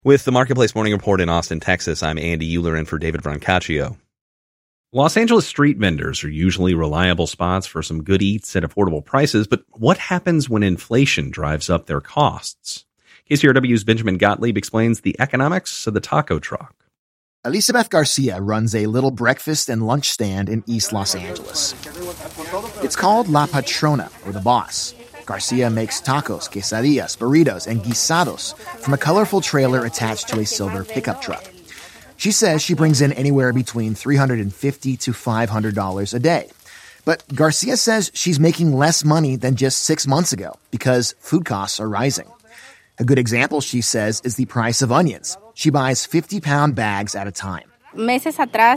With the Marketplace Morning Report in Austin, Texas, I'm Andy Euler in for David Brancaccio. Los Angeles street vendors are usually reliable spots for some good eats at affordable prices, but what happens when inflation drives up their costs? KCRW's Benjamin Gottlieb explains the economics of the taco truck. Elizabeth Garcia runs a little breakfast and lunch stand in East Los Angeles. It's called La Patrona, or the Boss. Garcia makes tacos, quesadillas, burritos, and guisados from a colorful trailer attached to a silver pickup truck. She says she brings in anywhere between $350 to $500 a day. But Garcia says she's making less money than just 6 months ago because food costs are rising. A good example, she says, is the price of onions. She buys 50-pound bags at a time. Months ago,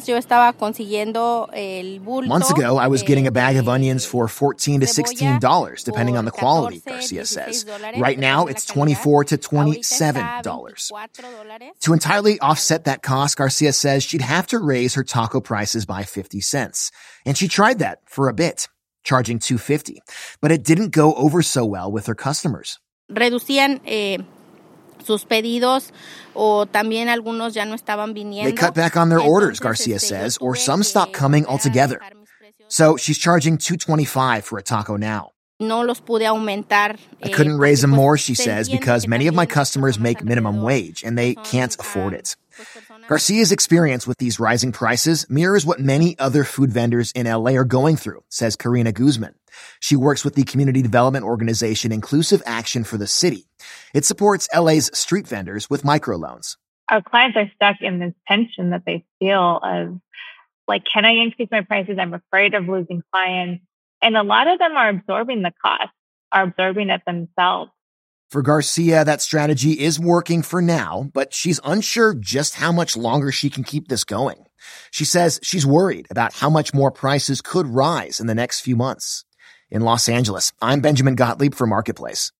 I was getting a bag of onions for $14 to $16, depending on the quality, Garcia says. Right now, it's $24 to $27. To entirely offset that cost, Garcia says she'd have to raise her taco prices by 50 cents. And she tried that for a bit, charging $2.50. But it didn't go over so well with her customers. Sus pedidos, o también algunos ya no estaban viniendo. They cut back on their orders, Garcia says, or some stopped coming altogether. So she's charging $2.25 for a taco now. No los pude aumentar. I couldn't raise them more, she says, because many of my customers make minimum wage and they can't afford it. Garcia's experience with these rising prices mirrors what many other food vendors in LA are going through, says Karina Guzman. She works with the community development organization Inclusive Action for the City. It supports LA's street vendors with microloans. Our clients are stuck in this tension that they feel of, like, can I increase my prices? I'm afraid of losing clients. And a lot of them are absorbing the cost, are absorbing it themselves. For Garcia, that strategy is working for now, but she's unsure just how much longer she can keep this going. She says she's worried about how much more prices could rise in the next few months. In Los Angeles, I'm Benjamin Gottlieb for Marketplace.